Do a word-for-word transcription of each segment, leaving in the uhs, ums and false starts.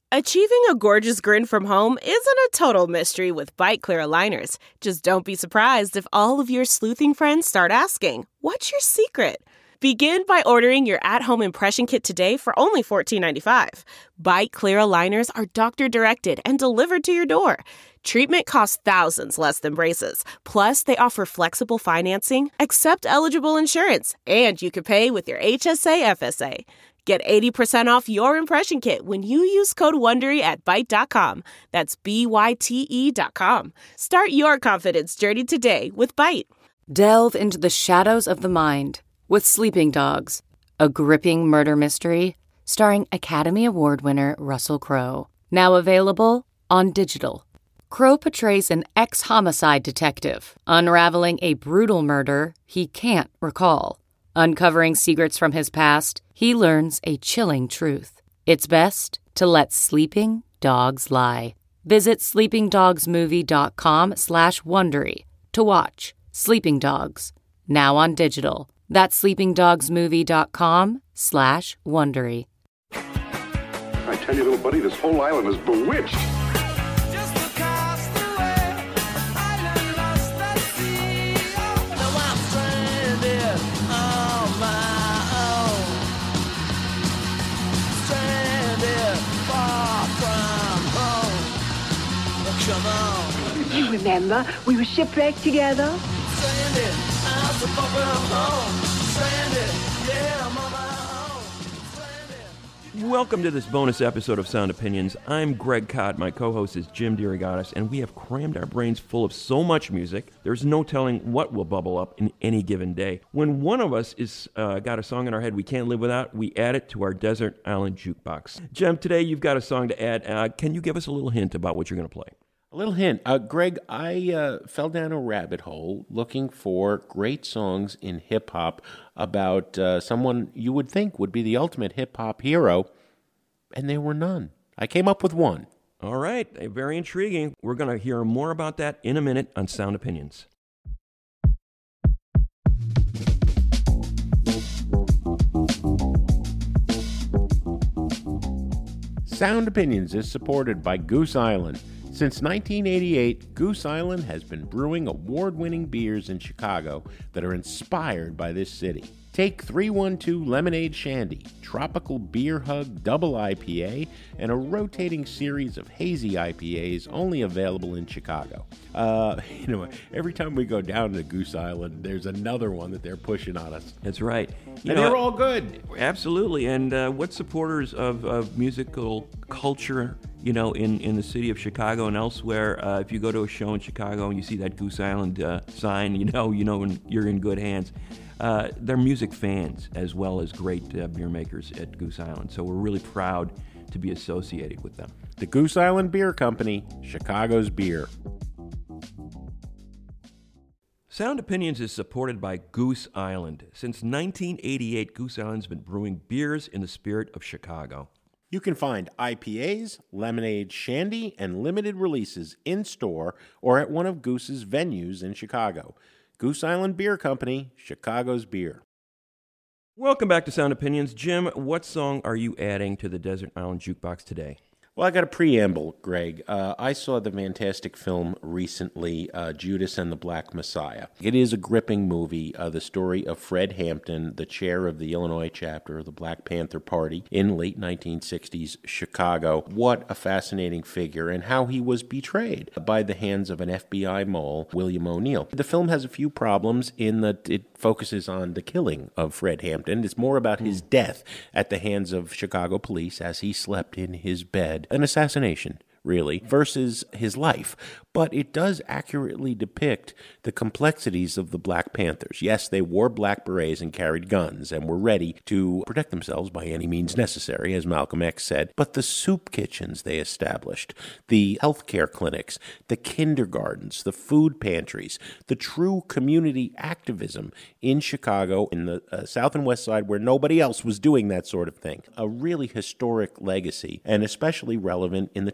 Achieving a gorgeous grin from home isn't a total mystery with Byte Clear aligners. Just don't be surprised if all of your sleuthing friends start asking, "What's your secret?" Begin by ordering your at-home impression kit today for only fourteen ninety-five. Byte Clear aligners are doctor-directed and delivered to your door. Treatment costs thousands less than braces. Plus, they offer flexible financing, accept eligible insurance, and you can pay with your H S A F S A. Get eighty percent off your impression kit when you use code WONDERY at byte dot com. That's B Y T E dot com. Start your confidence journey today with Byte. Delve into the shadows of the mind with Sleeping Dogs, a gripping murder mystery starring Academy Award winner Russell Crowe. Now available on digital. Crowe portrays an ex-homicide detective unraveling a brutal murder he can't recall. Uncovering secrets from his past, he learns a chilling truth. It's best to let sleeping dogs lie. Visit sleepingdogsmovie.com slash Wondery to watch Sleeping Dogs, now on digital. That's sleepingdogsmovie.com slash Wondery. I tell you, little buddy, this whole island is bewitched. You remember, we were shipwrecked together. Welcome to this bonus episode of Sound Opinions. I'm Greg Kot. My co-host is Jim DeRogatis, and we have crammed our brains full of so much music, there's no telling what will bubble up in any given day. When one of us is uh, got a song in our head we can't live without, we add it to our Desert Island Jukebox. Jim, today you've got a song to add. Uh, can you give us a little hint about what you're going to play? A little hint. Uh, Greg, I uh, fell down a rabbit hole looking for great songs in hip-hop about uh, someone you would think would be the ultimate hip-hop hero, and there were none. I came up with one. All right. Very intriguing. We're going to hear more about that in a minute on Sound Opinions. Sound Opinions is supported by Goose Island. Since nineteen eighty-eight, Goose Island has been brewing award-winning beers in Chicago that are inspired by this city. Take three one two Lemonade Shandy, Tropical Beer Hug Double I P A, and a rotating series of hazy I P As only available in Chicago. Uh, you know, every time we go down to Goose Island, there's another one that they're pushing on us. That's right. You and know, they're all good. Absolutely. And uh, what supporters of, of musical culture, you know, in, in the city of Chicago and elsewhere, uh, if you go to a show in Chicago and you see that Goose Island uh, sign, you know, you know you're in good hands. Uh, they're music fans as well as great uh, beer makers at Goose Island. So we're really proud to be associated with them. The Goose Island Beer Company, Chicago's beer. Sound Opinions is supported by Goose Island. Since nineteen eighty-eight, Goose Island's been brewing beers in the spirit of Chicago. You can find I P As, lemonade, shandy, and limited releases in-store or at one of Goose's venues in Chicago. Goose Island Beer Company, Chicago's beer. Welcome back to Sound Opinions. Jim, what song are you adding to the Desert Island Jukebox today? Well, I got a preamble, Greg. Uh, I saw the fantastic film recently, uh, Judas and the Black Messiah. It is a gripping movie, uh, the story of Fred Hampton, the chair of the Illinois chapter of the Black Panther Party in late nineteen sixties Chicago. What a fascinating figure, and how he was betrayed by the hands of an F B I mole, William O'Neill. The film has a few problems in that it focuses on the killing of Fred Hampton. It's more about his death at the hands of Chicago police as he slept in his bed. An assassination, really, versus his life. But it does accurately depict the complexities of the Black Panthers. Yes, they wore black berets and carried guns and were ready to protect themselves by any means necessary, as Malcolm X said. But the soup kitchens they established, the healthcare clinics, the kindergartens, the food pantries, the true community activism in Chicago, in the uh, South and West Side, where nobody else was doing that sort of thing. A really historic legacy, and especially relevant in the times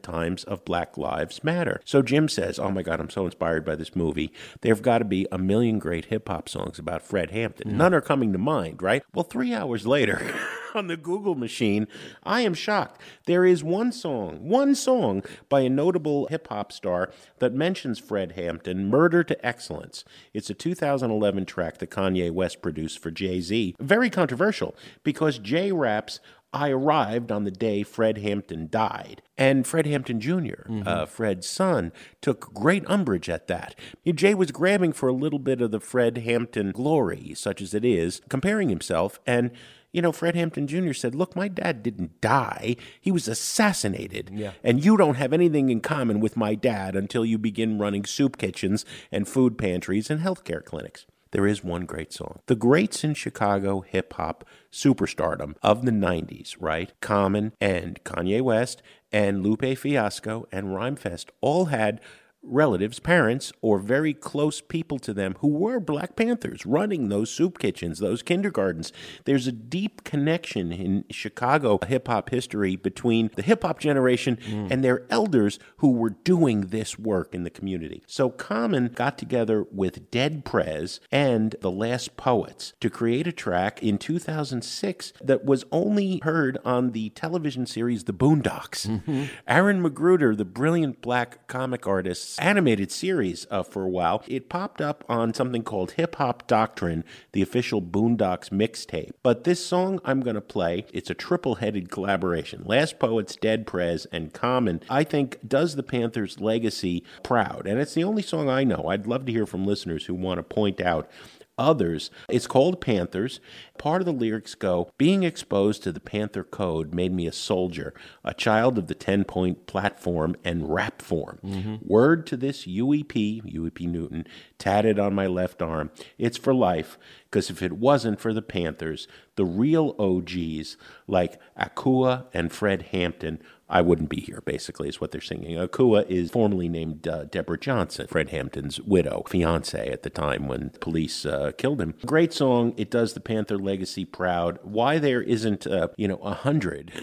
times of Black Lives Matter. So Jim says, oh my God, I'm so inspired by this movie. There have got to be a million great hip-hop songs about Fred Hampton. Mm. None are coming to mind, right? Well, three hours later, on the Google machine, I am shocked. There is one song, one song by a notable hip-hop star that mentions Fred Hampton, Murder to Excellence. It's a two thousand eleven track that Kanye West produced for Jay-Z. Very controversial, because Jay raps, I arrived on the day Fred Hampton died. And Fred Hampton Junior, mm-hmm. uh, Fred's son, took great umbrage at that. Jay was grabbing for a little bit of the Fred Hampton glory, such as it is, comparing himself, and you know, Fred Hampton Junior said, look, my dad didn't die. He was assassinated. Yeah. And you don't have anything in common with my dad until you begin running soup kitchens and food pantries and healthcare clinics. There is one great song. The greats in Chicago hip-hop superstardom of the nineties, right? Common and Kanye West and Lupe Fiasco and Rhymefest all had relatives, parents, or very close people to them who were Black Panthers running those soup kitchens, those kindergartens. There's a deep connection in Chicago hip-hop history between the hip-hop generation mm. and their elders who were doing this work in the community. So Common got together with Dead Prez and the Last Poets to create a track in two thousand six that was only heard on the television series The Boondocks. Mm-hmm. Aaron Magruder, the brilliant Black comic artist, animated series uh, for a while, it popped up on something called Hip Hop Doctrine, the official Boondocks mixtape. But this song I'm going to play, it's a triple-headed collaboration. Last Poets, Dead Prez, and Common, I think, does the Panthers' legacy proud. And it's the only song I know. I'd love to hear from listeners who want to point out others. It's called Panthers. Part of the lyrics go, being exposed to the Panther code made me a soldier, a child of the ten-point platform and rap form. Mm-hmm. Word to this U E P, U E P Newton, tatted on my left arm. It's for life, because if it wasn't for the Panthers, the real O Gs like Akua and Fred Hampton, I wouldn't be here, basically, is what they're singing. Akua is formerly named uh, Deborah Johnson, Fred Hampton's widow, fiance at the time when police uh, killed him. Great song. It does the Panther legacy proud. Why there isn't, uh, you know, a hundred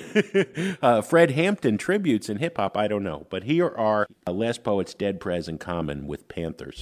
uh, Fred Hampton tributes in hip-hop, I don't know. But here are uh, Last Poets, Dead Prez, and Common with Panthers.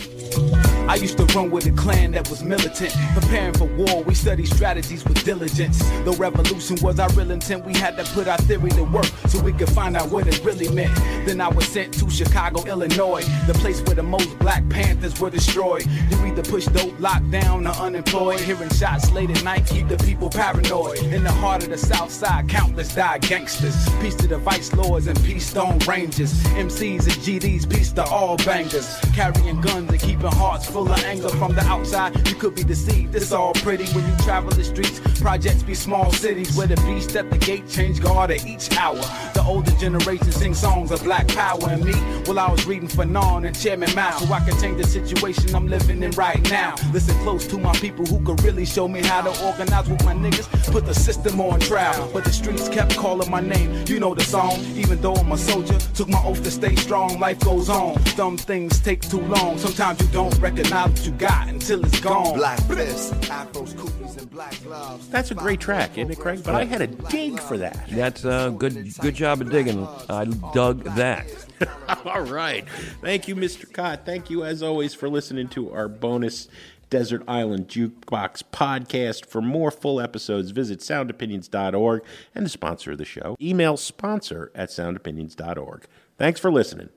I used to run with a clan that was militant. Preparing for war, we studied strategies with diligence. The revolution was our real intent. We had to put our theory to work so we could find out what it really meant. Then I was sent to Chicago, Illinois, the place where the most Black Panthers were destroyed. You either push dope, locked down, or unemployed. Hearing shots late at night keep the people paranoid. In the heart of the South Side, countless died gangsters. Peace to the Vice Lords and Peace Stone Rangers. M Cs and G Ds, peace to all bangers. Carrying guns and keeping hearts full of anger. From the outside, you could be deceived. It's all pretty when you travel the streets. Projects be small cities where the beast at the gate change guard at each hour. The older generation sing songs of Black power, and me, well, I was reading Fanon and Chairman Mao, so I could change the situation I'm living in right now. Listen close to my people who could really show me how to organize with my niggas, put the system on trial. But the streets kept calling my name, you know the song. Even though I'm a soldier, took my oath to stay strong. Life goes on, some things take too long. Sometimes you don't recognize what you got until it's gone. Black bliss, afros, cookies, and black gloves. That's a great track, isn't it, Craig? But I had a dig for that. That's a good, good job of digging. I dug that. All right. Thank you, Mister Cott. Thank you, as always, for listening to our bonus Desert Island Jukebox podcast. For more full episodes, visit sound opinions dot org and to sponsor the show, email sponsor at sound opinions dot org. Thanks for listening.